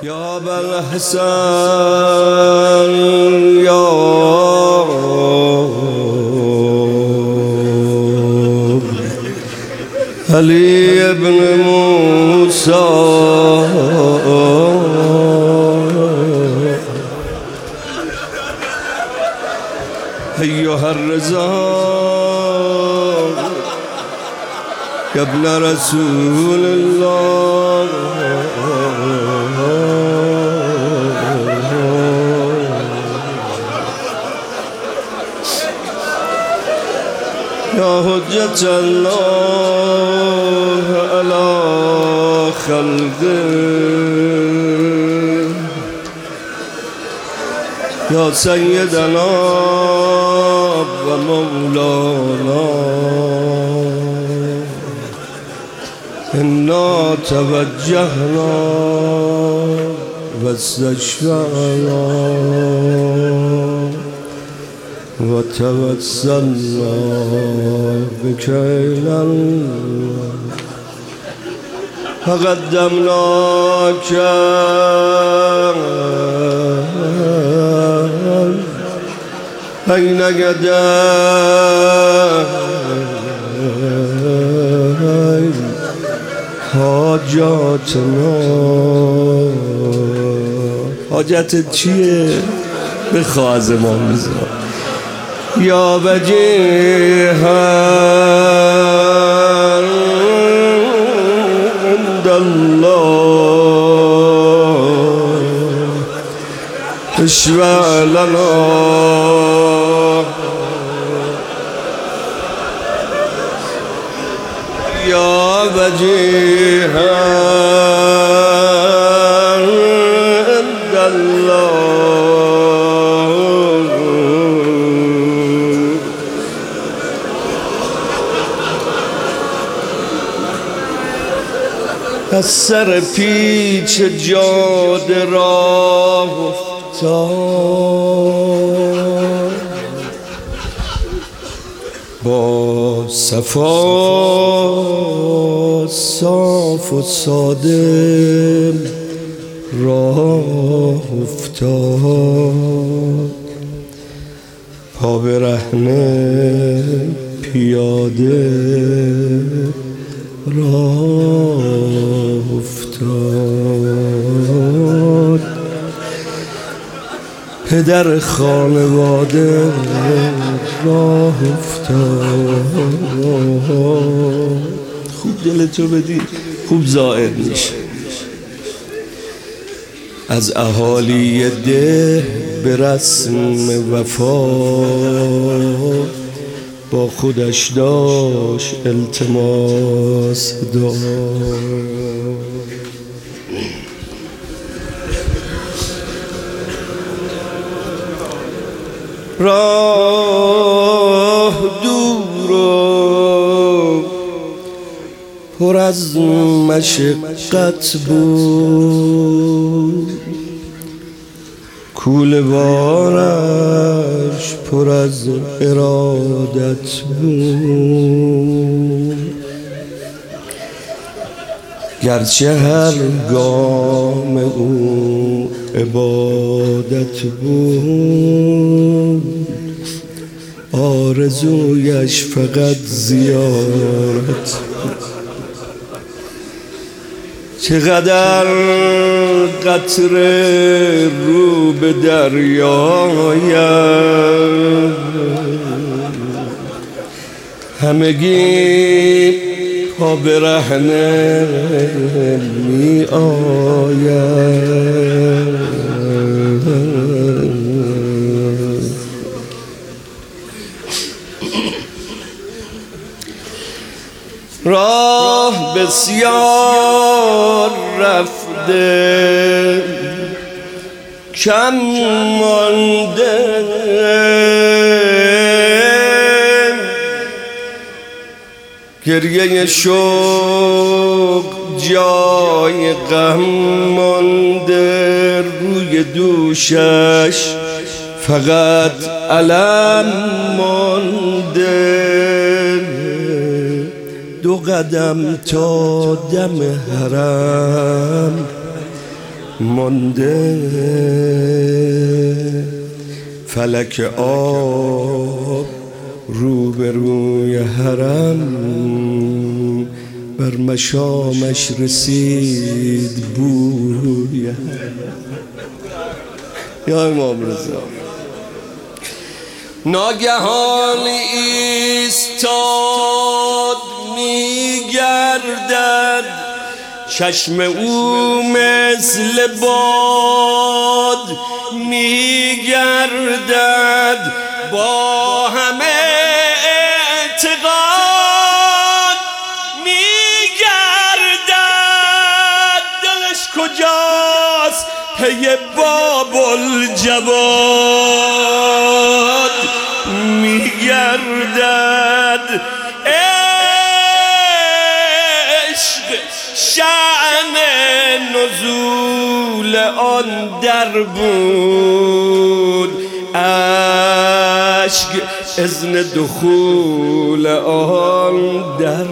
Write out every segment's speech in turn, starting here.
یا ابوالحسن یا علی ابن موسی ایها الرضا یا ابن رسول الله یا حجت الله علی خلقه یا سیدنا و مولانا انا توجهنا و استشفعنا و توسلنا بك إلى الله فقدمناك بين يدي حاجاتنا. حاجتت چیه؟ بخواه از امام رضا. یا وجیها عند الله اشفع لنا یا وجیها عند الله از سر پیچ جاده راه افتاد با صفا صاف و ساده راه افتاد پا برهنه پیاده راه افتاد پدر خانواده راه افتاد. خوب دلتو بدی خوب ظاهر میشه. از اهالی ده به رسم وفا با خودش داشت التماس داد. راه دور و پر از مشقت بود کوله بارش پر از ارادت بود گرچه هر گام او عبادت بود آرزویش فقط زیارت بود. چقدر قطره رو به دریایم همگی پا برهنه می آید راه بسیار رفته کم مانده گریه شوق جای غم مانده روی دوشش فقط علم مانده دو قدم تا دم حرم مانده، فلک آب روبروی حرم، بر مشامش رسید بوی یا امام رضا. ناگهان ایستاد میگردد، چشم او مثل باد میگردد، با همه اعتقاد میگردد. دلش کجاست پی باب الجواد میگردد. عشق شأن نزول آن در بود، عشق اذن دخول آن در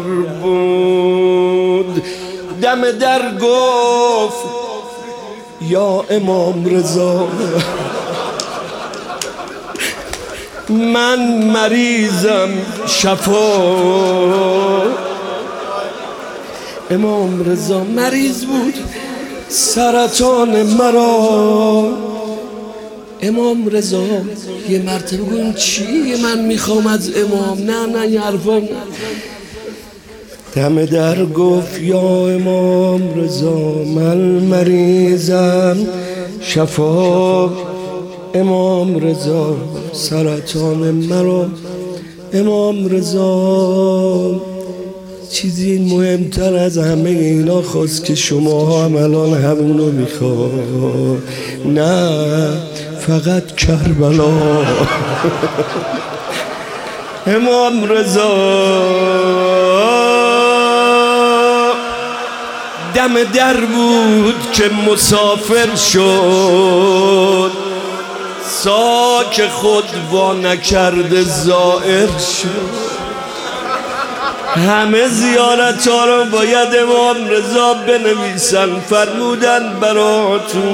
بود. دم در گفت یا امام رضا، من مریضم شفا. امام رضا مریض بود، سرطان مرا. امام رضا یه مرتبه گویم چیه من میخوام از امام، نه یه حرفا. دم در گفت یا امام رضا، من مریضم شفا. امام رضا سرطان مرا. امام رضا چیزی مهمتر از همه اینا خواست که شما هم الان همونو میخواد، نه فقط کربلا. امام رضا دم در بود که مسافر شد، ساک خود وا نکرده زائر شد. همه زیارت ها رو باید امام رضا بنویسن، فرمودن براتون.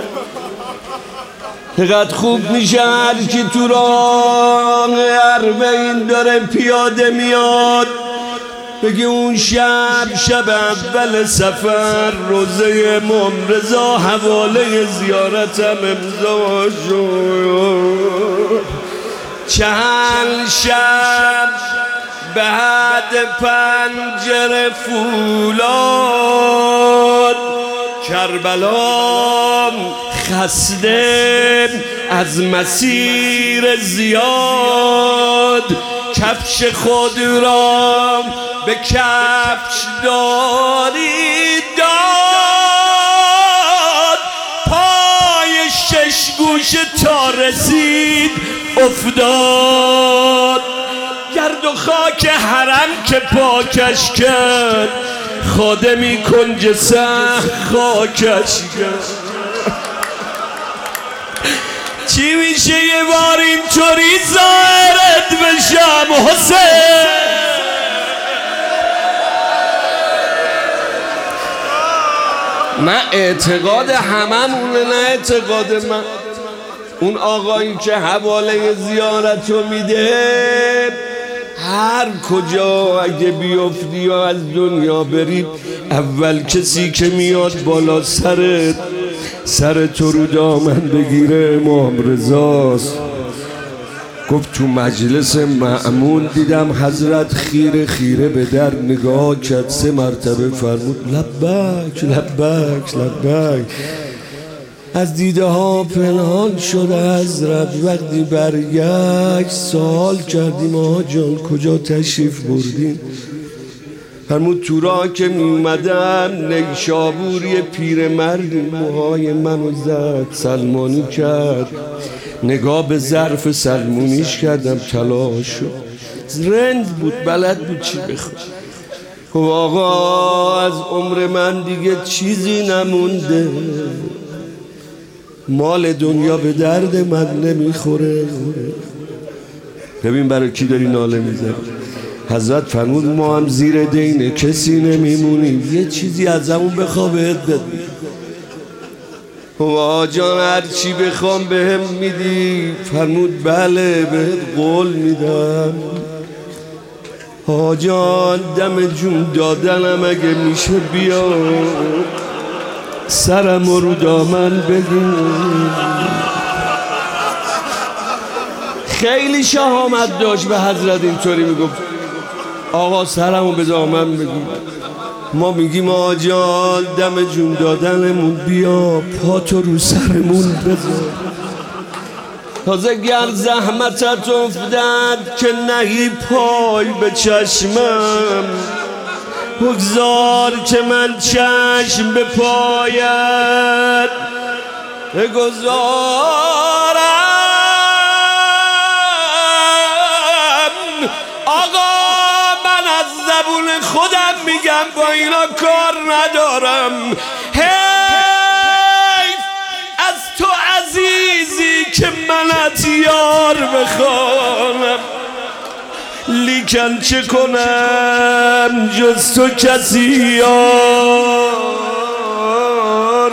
چقدر خوب میشه هر کی تو راه اربعین داره پیاده میاد بگه اون شب اول سفر روزه امام رضا حواله زیارتم امضا شد. چند شب به حد پنجره فولاد، کربلا خسته از مسیر زیاد، کفش خود را به کفش داری داد، پای شش گوشه تا رسید افتاد. گرد و خاک حرم که پاکش کرد، خادمی کنج سخت خاکش کرد. چی میشه یه بار اینطوری ظاهرت بشم حسین؟ من اعتقاد هممونه، نه اعتقاد من. اون آقایی که حواله زیارت رو میده، هر کجا اگه بیفتی یا از دنیا بری، اول کسی که میاد بالا سر تو رو دامن بگیره امام رضاست. گفت تو مجلس مأمون دیدم حضرت خیره به در نگاه کرد، 3 مرتبه فرمود لبک لبک لبک. از دیده ها پنهان شده حضرت. وقتی برگشت سوال کردیم آقا جان کجا تشریف بردین؟ فرمود تو راه که می اومدم نیشابور یه پیرمردی موهای منو زد، سلمانی کرد. نگاه به ظرف سلمونیش کردم طلا شد. رند بود، بلد بود چی بخواد. خب آقا از عمر من دیگه چیزی نمونده، مال دنیا به درد من نمیخوره. ببین برای کی داری ناله میزنی؟ حضرت فرمود ما هم زیر دین کسی نمیمونیم، یه چیزی از همون بخوا بهت بده. و جان هرچی بخوام بهم میدی؟ فرمود بله بهت قول میدم. جان دم جون دادنم اگه میشه بیا سرم رو دامن بگیر. خیلی شهامت داشت به حضرت اینطوری میگفت آقا سرمو به دامن بگیر. ما میگیم آقا جان دم جون دادنمون بیا پاتو رو سرمون بذار. تازه گر زحمتت افتد که نهی پای به چشمم، بگذار که من چشم به پایت بگذارم. آقا من از زبون خودم میگم با اینا کار ندارم. حیف از تو عزیزی که منت یار بخوانم، لیکن چه کنم جز تو کسی یار.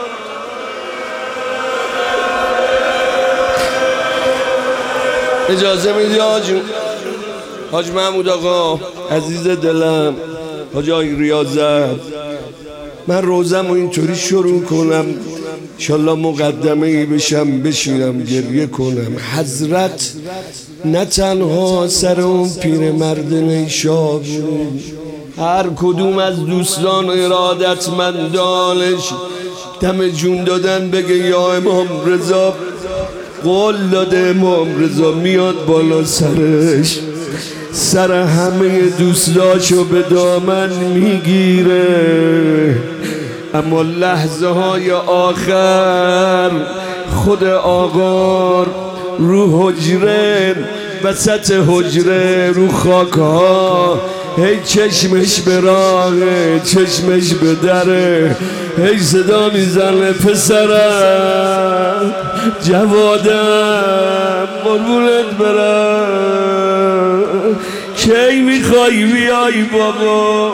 اجازه میدی آجون حاج محمود آقا عزیز دلم، حاج آقای ریاضت، من روزم رو اینطوری شروع کنم انشالله مقدمه ای بشم بشینم گریه کنم. حضرت نه تنها سر اون پیرمرد نیشابوری، هر کدوم از دوستان ارادتمندانش دم جون دادن بگه یا امام رضا قول داده امام رضا میاد بالا سرش، سر همه دوستاشو به دامن میگیره. اما لحظه های آخر خود آقا رو حجره، وسط حجره رو خاک ها، هی چشمش به راهه چشمش به دره، هی صدا میزنه پسرم جوادم قربونت برم کی میخوای بیای بابا.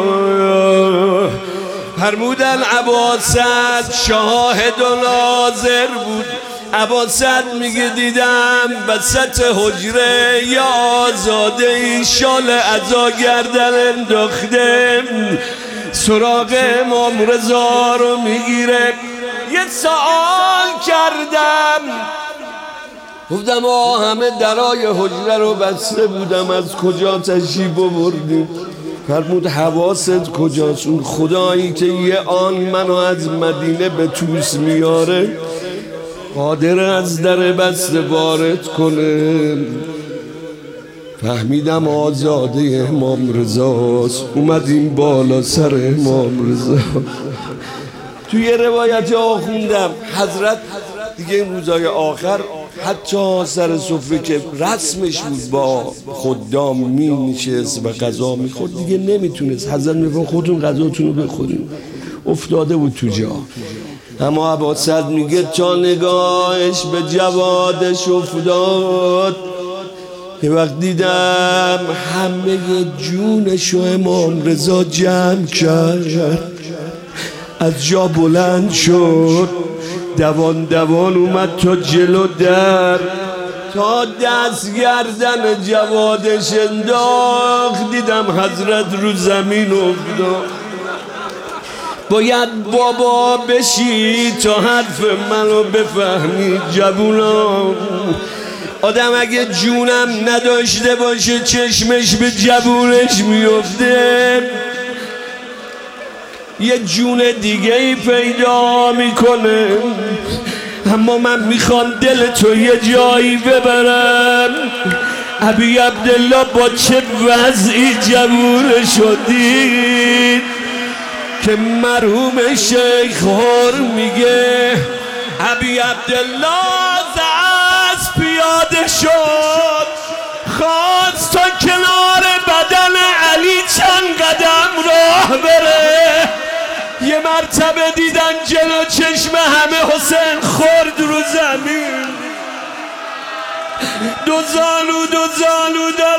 فرمودن عباست شاهد و ناظر بود. عباست میگه دیدم وسط حجره یا آزاده ای شال عزا گردن انداخته، سراغ امام رضا رو میگیره. یه سوال کردم گفتم همه درای حجره رو بسته بودم از کجا تشریف بردیم؟ فرمود حواست کجاست؟ اون خدایی که یه آن منو از مدینه به توس میاره قادر از در بسته وارد کنه. فهمیدم آزاده امام رضاست، اومدیم بالا سر امام رضا. توی روایت خوندم حضرت دیگه این روزای آخر حتی سر سفره که رسمش بود با خدام می نشست و غذا می خورد دیگه نمیتونست. حضرت میگه خودتون غذاتون رو بخورین، افتاده بود تو جا. اما عباست میگه تا نگاهش به جوادش افتاد یه وقت دیدم همه جونشو امام رضا جمع کرد، از جا بلند شد دوان دوان اومد تا جلو در، تا دست گردن جوادش انداخت. دیدم حضرت رو زمین افتاد. باید بابا بشی تا حرف منو بفهمی جوونم. آدم اگه جونم نداشته باشه چشمش به جوونش میفته، یه جون دیگه ای پیدا میکنه. اما من میخوام دل تو یه جایی ببرم. ابی عبدالله با چه وضعی جوون شدید که مرحوم شیخ هر میگه ابی عبدالله از پیاده شد، خواست تا کنار بدن علی چند قدم راه بره. یه مرتبه دیدن جلو چشم همه حسین خورد رو زمین، دو زانو داد